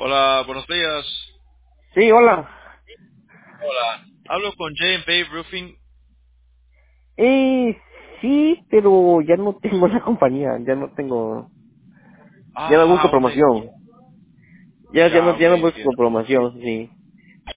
Hola, buenos días. Sí, hola. Hola. Hablo con J&P Roofing. Sí, pero ya no tengo la compañía, ya no busco Ok. promoción. Ya Ya, ok, no busco entiendo. promoción, sí.